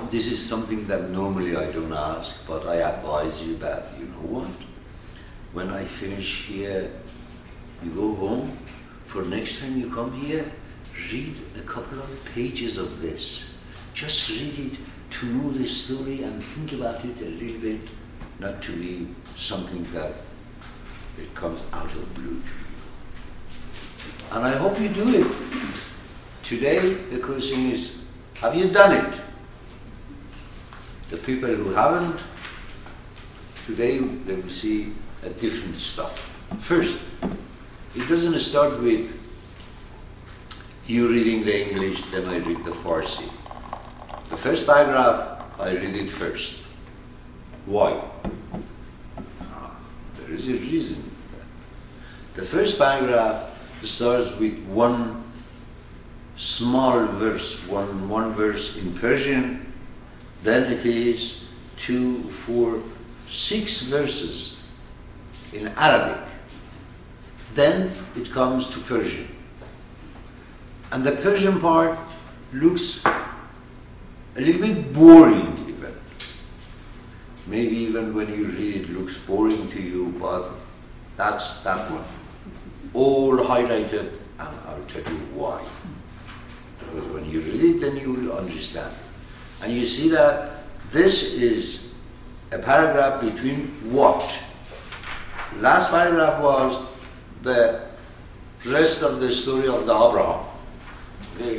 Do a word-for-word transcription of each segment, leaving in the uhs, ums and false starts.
this is something that normally I don't ask, but I advise you that, you know what? When I finish here, you go home. For next time you come here, read a couple of pages of this. Just read it to know the story and think about it a little bit, not to be something that it comes out of blue. And I hope you do it. Today, the question is, have you done it? The people who haven't, today they will see a different stuff. First, it doesn't start with you reading the English, then I read the Farsi. The first paragraph, I read it first. Why? Ah, there is a reason for that. The first paragraph starts with one small verse, one, one verse in Persian, then it is two, four, six verses in Arabic. Then it comes to Persian. And the Persian part looks a little bit boring even. Maybe even when you read it looks boring to you, but that's that one. All highlighted, and I'll tell you why. Because when you read it, then you will understand. And you see that this is a paragraph between what? Last paragraph was the rest of the story of the Abraham. Okay.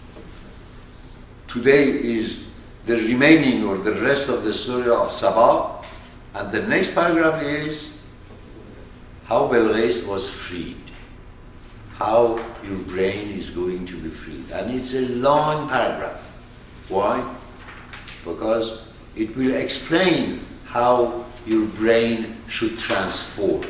Today is the remaining or the rest of the story of Sabah, and the next paragraph is how Belghis was freed, how your brain is going to be freed. And it's a long paragraph. Why? Because it will explain how your brain should transform.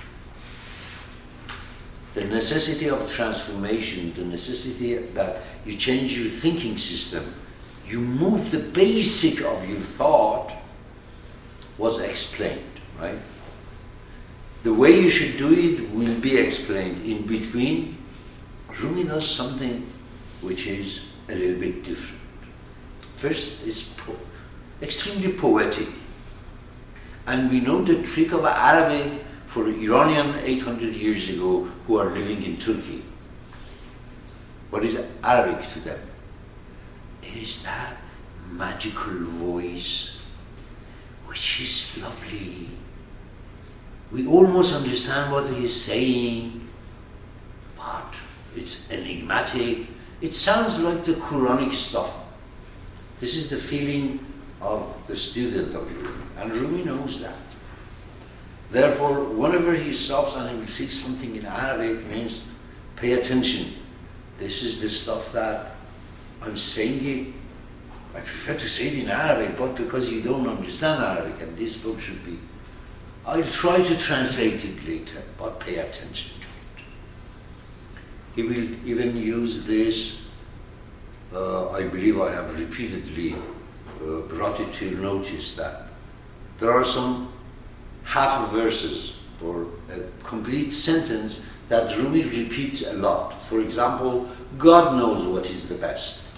The necessity of transformation, the necessity that you change your thinking system, you move the basic of your thought, was explained, right? The way you should do it will be explained. In between, Rumi does something which is a little bit different. First, it's po- extremely poetic. And we know the trick of Arabic for Iranian eight hundred years ago who are living in Turkey. What is Arabic to them? It is that magical voice which is lovely. We almost understand what he is saying, but it's enigmatic. It sounds like the Quranic stuff. This is the feeling of the student of Rumi, and Rumi knows that. Therefore, whenever he stops and he will see something in Arabic, means pay attention. This is the stuff that I'm saying it. I prefer to say it in Arabic, but because you don't understand Arabic, and this book should be, I'll try to translate it later, but pay attention to it. He will even use this, uh, I believe I have repeatedly uh, brought it to notice that there are some half verses or a complete sentence that Rumi repeats a lot. For example, God knows what is the best.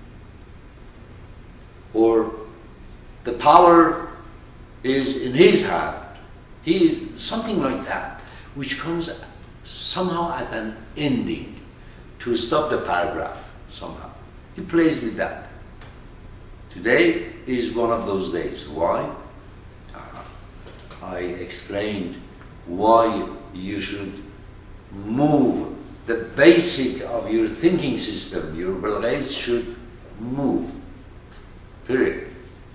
Or the power is in his hand. He, something like that, which comes somehow at an ending to stop the paragraph somehow. He plays with that. Today is one of those days. Why? Uh, I explained why you should move the basic of your thinking system. Your Belghis should move. Period.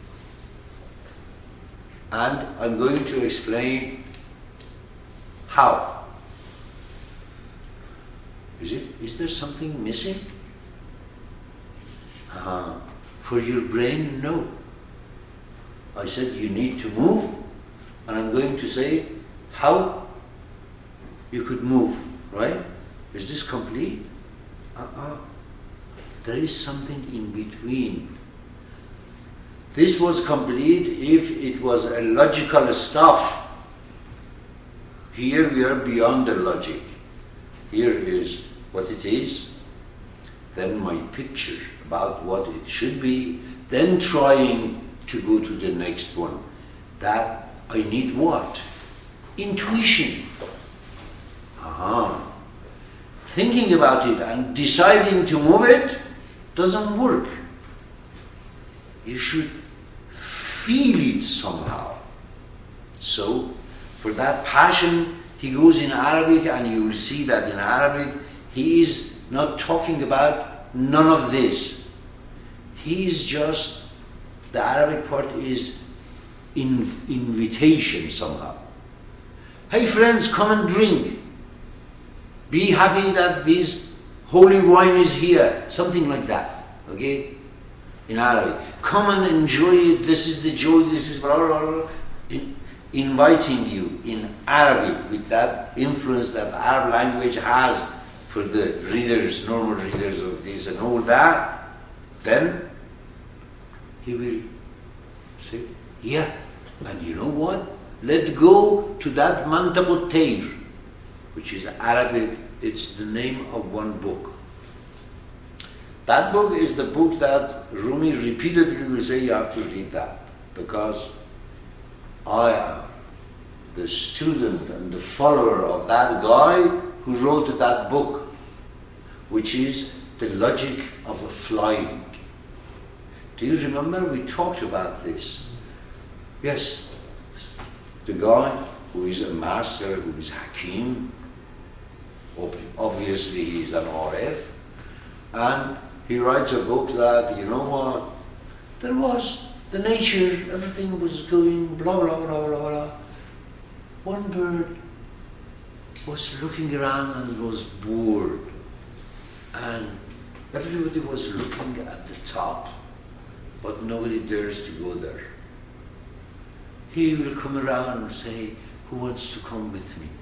And I'm going to explain how. Is it? Is there something missing? Uh, for your brain, no. I said you need to move, and I'm going to say how you could move, right? Is this complete? Uh-uh. There is something in between. This was complete if it was a logical stuff. Here we are beyond the logic. Here is what it is, then my picture about what it should be, then trying to go to the next one. That I need what? Intuition. Aha. Thinking about it and deciding to move it doesn't work. You should feel it somehow. So, for that passion, he goes in Arabic, and you will see that in Arabic, he is not talking about none of this. He is just, the Arabic part is in, invitation somehow. Hey friends, come and drink. Be happy that this holy wine is here. Something like that, okay? In Arabic. Come and enjoy it, this is the joy, this is blah, blah, blah. In, inviting you in Arabic with that influence that Arab language has for the readers, normal readers of this and all that, then he will say, yeah, and you know what? Let go to that Mantabut Tayr, which is Arabic, it's the name of one book. That book is the book that Rumi repeatedly will say you have to read that, because I am the student and the follower of that guy who wrote that book, which is The Logic of a Flying. Do you remember we talked about this? Yes, the guy who is a master, who is Hakim, ob- obviously he is an Arif, and he writes a book that, you know what, there was the nature, everything was going blah, blah, blah, blah, blah. One bird was looking around and was bored. And everybody was looking at the top, but nobody dares to go there. He will come around and say, who wants to come with me?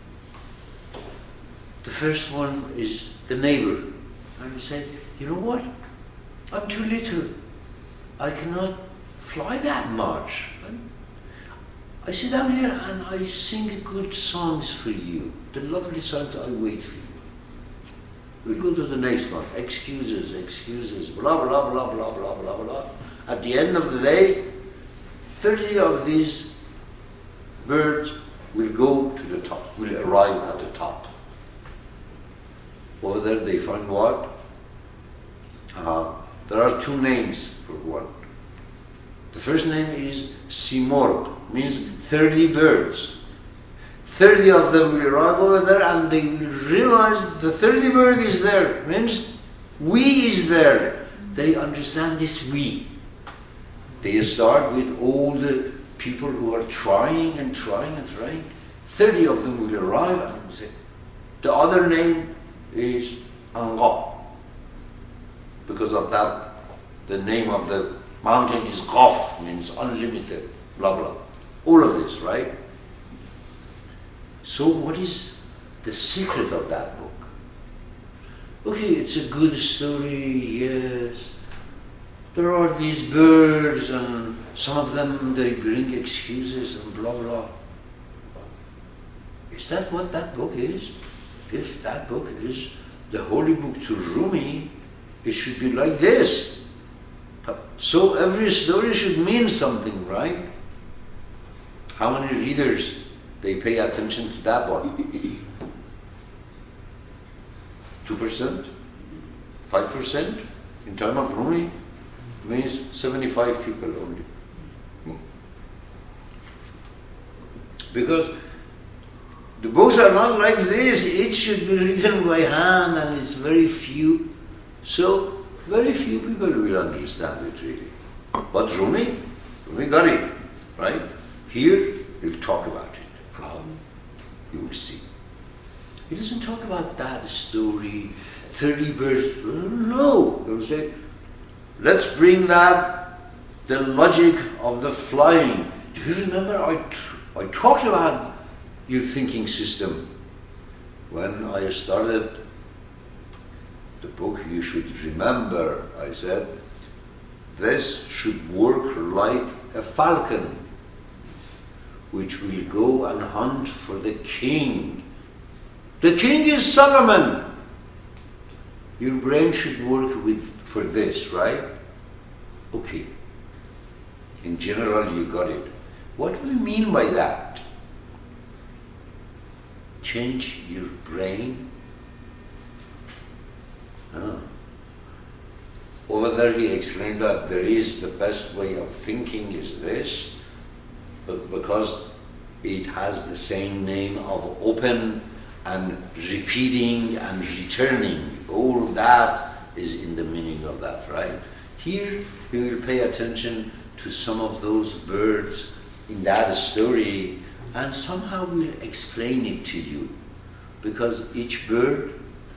The first one is the neighbor. And he said, you know what? I'm too little. I cannot fly that much. I sit down here and I sing good songs for you. The lovely songs, I wait for you. We'll go to the next one. Excuses, excuses, blah, blah, blah, blah, blah, blah, blah. At the end of the day, thirty of these birds will go to the top, will arrive at the top. Over there they find what? Uh, there are two names for one. The first name is Simor, means thirty birds. thirty of them will arrive over there and they will realize the thirty bird is there, means we is there. They understand this we. They start with all the people who are trying and trying and trying. thirty of them will arrive and say, the other name is Anga. Because of that, the name of the mountain is Qaf, means unlimited, blah, blah. All of this, right? So what is the secret of that book? Okay, it's a good story, yes. There are these birds and some of them, they bring excuses and blah, blah. Is that what that book is? If that book is the holy book to Rumi, it should be like this. So every story should mean something, right? How many readers they pay attention to that one? Two percent? Five percent? In time of Rumi, means seventy-five people only. Because the books are not like this. It should be written by hand and it's very few. So, very few people will understand it really. But Rumi, Rumi got it, right? Here, he'll talk about it. How? You will see. He doesn't talk about that story, thirty birds. No. He will say, let's bring that, the logic of the flying. Do you remember I, I talked about your thinking system when I started the book? You should remember, I said, this should work like a falcon which will go and hunt for the king. The king is Solomon. Your brain should work with for this, right? Okay. In general, you got it. What do we mean by that? Change your brain? Oh. Over there he explained that there is the best way of thinking is this, but because it has the same name of open and repeating and returning. All of that is in the meaning of that, right? Here we will pay attention to some of those birds in that story, and somehow we'll explain it to you. Because each bird,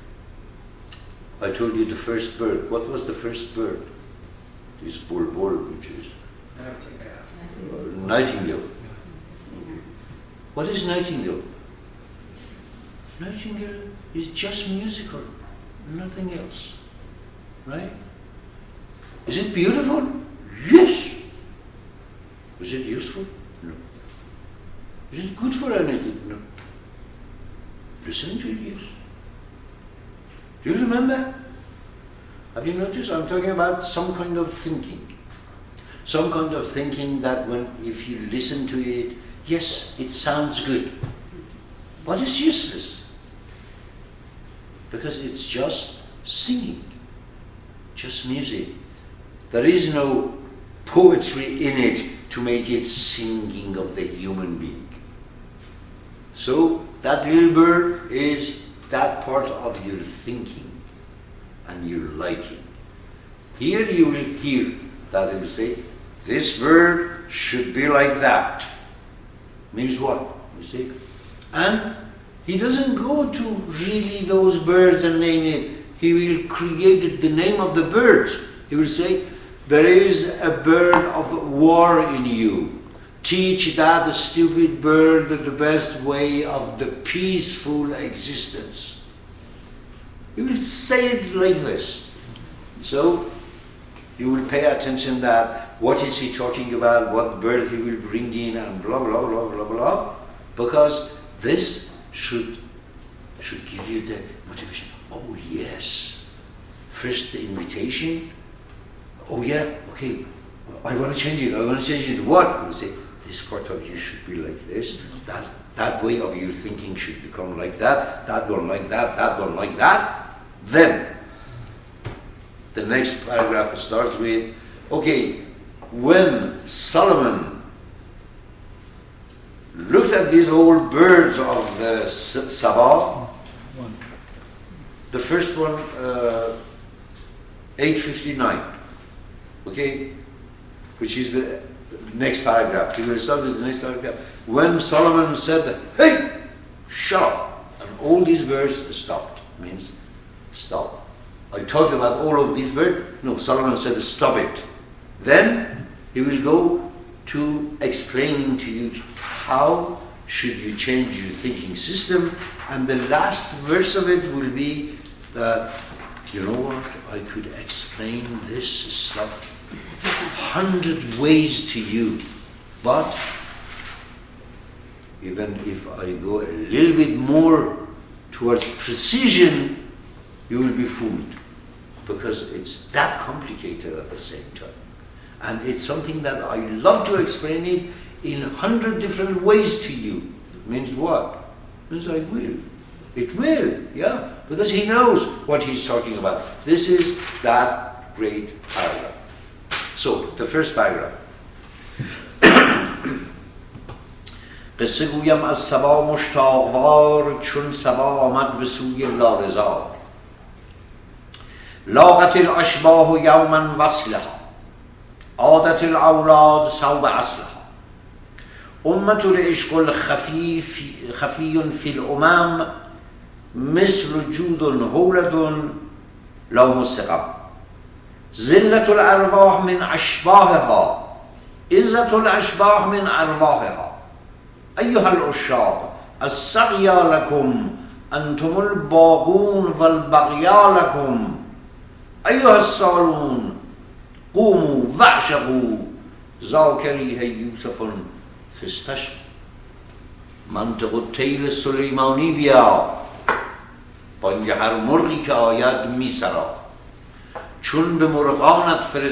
I told you the first bird. What was the first bird? This bulbul, which is uh, nightingale. What is nightingale? Nightingale is just musical, nothing else. Right? Is it beautiful? Yes. Is it useful? No. Is it good for anything? No. Listen to it, yes. Do you remember? Have you noticed? I'm talking about some kind of thinking. Some kind of thinking that when, if you listen to it, yes, it sounds good, but it's useless. Because it's just singing, just music. There is no poetry in it to make it singing of the human being. So that little bird is that part of your thinking and your liking. Here you will hear that it will say, this bird should be like that. Means what? You see? And he doesn't go to really those birds and name it. He will create the name of the birds. He will say, there is a bird of war in you. Teach that stupid bird the best way of the peaceful existence. He will say it like this. So, you will pay attention that what is he talking about, what bird he will bring in, and blah, blah, blah, blah, blah. Because this should, should give you the motivation. Oh yes. First the invitation. Oh yeah, okay. I want to change it. I want to change it. What? You say, this part of you should be like this. That that way of your thinking should become like that. That one like that. That one like that. Then, the next paragraph starts with, okay, when Solomon looked at these old birds of the Sabah, the first one, uh, eight fifty-nine, okay, which is the next paragraph. He will start with the next paragraph. When Solomon said, hey, shut up, and all these birds stopped, means stop. I talked about all of these birds. No, Solomon said, stop it. Then he will go to explaining to you how should you change your thinking system, and the last verse of it will be that, you know what, I could explain this stuff hundred ways to you, but even if I go a little bit more towards precision, you will be fooled, because it's that complicated at the same time. And it's something that I love to explain it in a hundred different ways to you. It means what? It means I will. It will, yeah, because he knows what he's talking about. This is that great paragraph. So, the first paragraph. قصه گویم از سبا مشتاقوار چون سبا آمد به سوی لاله‌زار لاقت الاشباه یوما وصلها عادت الاولاد صوب اصلها امة العشق الخفي خفي في الامم مثل جود هولد لا مستقم ذلة الارواح من اشباهها عزة الاشباح من ارواحها أيها العشاق السقيا لكم أنتم الباغون والبغيا لكم أيها السالون قوموا واعشقوا ذاك ريح یوسف فاستشق منطق الطیر سلیمانی بیا بانگ هر مرغی که آید می سرا چون به مرغانت فرست